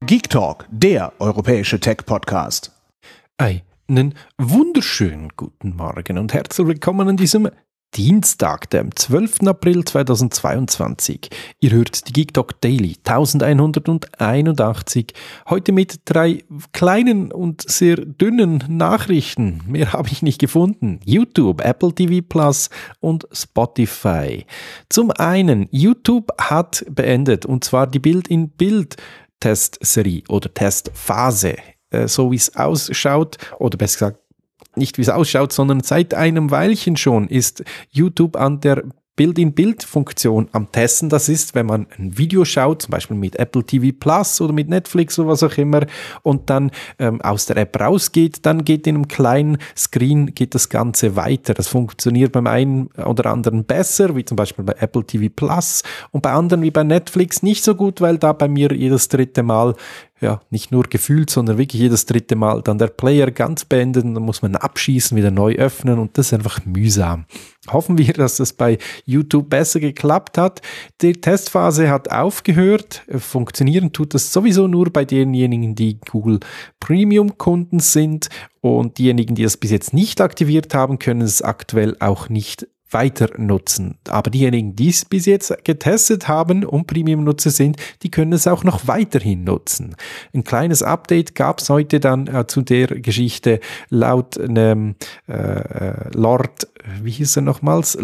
Geek Talk, der europäische Tech-Podcast. Einen wunderschönen guten Morgen und herzlich willkommen an diesem Dienstag, dem 12. April 2022. Ihr hört die Geek Talk Daily 1181, heute mit 3 kleinen und sehr dünnen Nachrichten. Mehr habe ich nicht gefunden. YouTube, Apple TV Plus und Spotify. Zum einen, YouTube hat beendet, und zwar die Bild-in-Bild-Testserie oder Testphase. So wie es ausschaut, oder besser gesagt, nicht wie es ausschaut, sondern seit einem Weilchen schon ist YouTube an der Bild-in-Bild-Funktion am Testen. Das ist, wenn man ein Video schaut, zum Beispiel mit Apple TV Plus oder mit Netflix oder was auch immer, und dann aus der App rausgeht, dann geht in einem kleinen Screen geht das Ganze weiter. Das funktioniert beim einen oder anderen besser, wie zum Beispiel bei Apple TV Plus, und bei anderen wie bei Netflix nicht so gut, weil da bei mir jedes dritte Mal, ja, nicht nur gefühlt, sondern wirklich jedes dritte Mal dann der Player ganz beendet und dann muss man abschießen, wieder neu öffnen und das ist einfach mühsam. Hoffen wir, dass das bei YouTube besser geklappt hat. Die Testphase hat aufgehört. Funktionieren tut das sowieso nur bei denjenigen, die Google Premium Kunden sind, und diejenigen, die das bis jetzt nicht aktiviert haben, können es aktuell auch nicht weiter nutzen. Aber diejenigen, die es bis jetzt getestet haben und Premium-Nutzer sind, die können es auch noch weiterhin nutzen. Ein kleines Update gab es heute dann zu der Geschichte laut einem Lord, wie hieß er nochmals?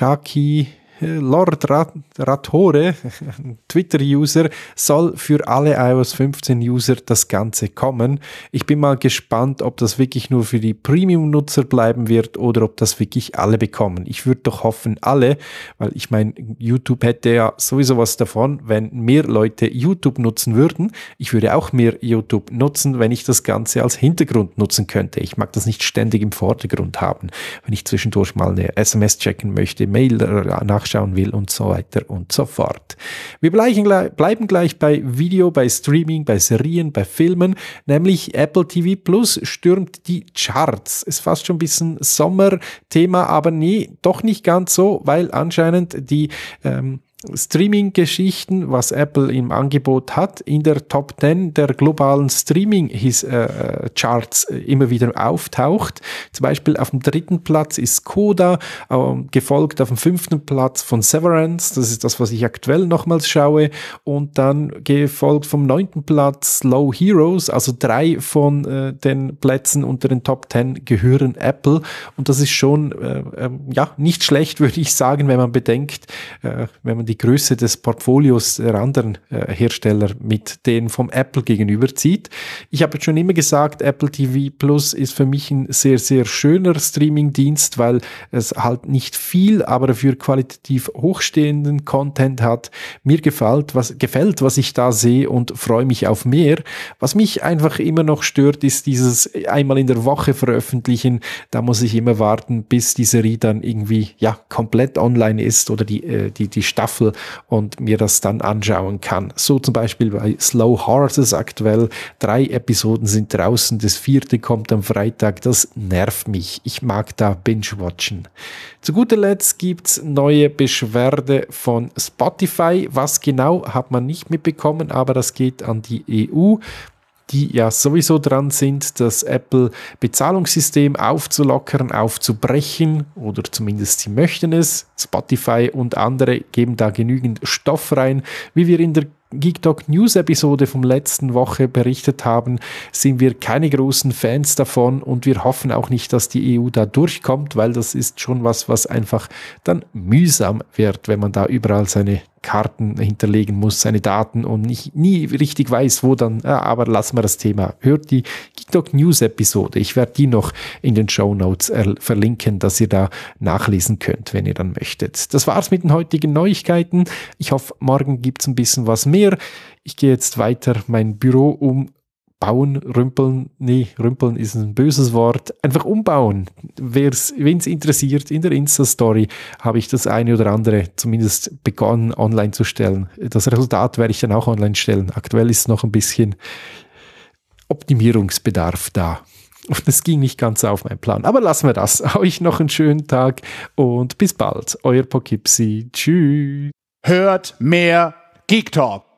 Lord Ratore, Twitter-User, soll für alle iOS 15-User das Ganze kommen. Ich bin mal gespannt, ob das wirklich nur für die Premium-Nutzer bleiben wird oder ob das wirklich alle bekommen. Ich würde doch hoffen, alle, weil ich meine, YouTube hätte ja sowieso was davon, wenn mehr Leute YouTube nutzen würden. Ich würde auch mehr YouTube nutzen, wenn ich das Ganze als Hintergrund nutzen könnte. Ich mag das nicht ständig im Vordergrund haben, wenn ich zwischendurch mal eine SMS checken möchte, Mail nachschauen will und so weiter und so fort. Wir bleiben gleich bei Video, bei Streaming, bei Serien, bei Filmen, nämlich Apple TV Plus stürmt die Charts. Ist fast schon ein bisschen Sommerthema, aber nee, doch nicht ganz so, weil anscheinend die Streaming-Geschichten, was Apple im Angebot hat, in der Top 10 der globalen Streaming-Charts immer wieder auftaucht. Zum Beispiel auf dem 3. Platz ist Coda, gefolgt auf dem 5. Platz von Severance, das ist das, was ich aktuell nochmals schaue, und dann gefolgt vom 9. Platz Low Heroes, also 3 von den Plätzen unter den Top 10 gehören Apple, und das ist schon ja nicht schlecht, würde ich sagen, wenn man bedenkt, wenn man die Größe des Portfolios der anderen Hersteller mit denen vom Apple gegenüber zieht. Ich habe schon immer gesagt, Apple TV Plus ist für mich ein sehr, sehr schöner Streaming-Dienst, weil es halt nicht viel, aber dafür qualitativ hochstehenden Content hat. Mir gefällt, was ich da sehe, und freue mich auf mehr. Was mich einfach immer noch stört, ist dieses einmal in der Woche veröffentlichen. Da muss ich immer warten, bis die Serie dann irgendwie ja komplett online ist oder die Staffel, und mir das dann anschauen kann. So zum Beispiel bei Slow Horses aktuell. 3 Episoden sind draußen, das 4. kommt am Freitag. Das nervt mich. Ich mag da Binge-Watchen. Zu guter Letzt gibt's neue Beschwerde von Spotify. Was genau, hat man nicht mitbekommen, aber das geht an die EU, die ja sowieso dran sind, das Apple-Bezahlungssystem aufzulockern, aufzubrechen, oder zumindest sie möchten es. Spotify und andere geben da genügend Stoff rein. Wie wir in der Geek Talk News Episode vom letzten Woche berichtet haben, sind wir keine großen Fans davon, und wir hoffen auch nicht, dass die EU da durchkommt, weil das ist schon was einfach dann mühsam wird, wenn man da überall seine Karten hinterlegen muss, seine Daten, und nie richtig weiß, wo dann, aber lassen wir das Thema. Hört die Geek Talk News Episode. Ich werde die noch in den Shownotes verlinken, dass ihr da nachlesen könnt, wenn ihr dann möchtet. Das war's mit den heutigen Neuigkeiten. Ich hoffe, morgen gibt's ein bisschen was mehr. Ich gehe jetzt weiter mein Büro umbauen, rümpeln ist ein böses Wort, einfach umbauen. Wen es interessiert, in der Insta-Story habe ich das eine oder andere zumindest begonnen online zu stellen. Das Resultat werde ich dann auch online stellen. Aktuell ist noch ein bisschen Optimierungsbedarf da. Und das ging nicht ganz auf meinen Plan. Aber lassen wir das. Euch noch einen schönen Tag und bis bald. Euer Poughkeepsie. Tschüss. Hört mehr Geek Talk.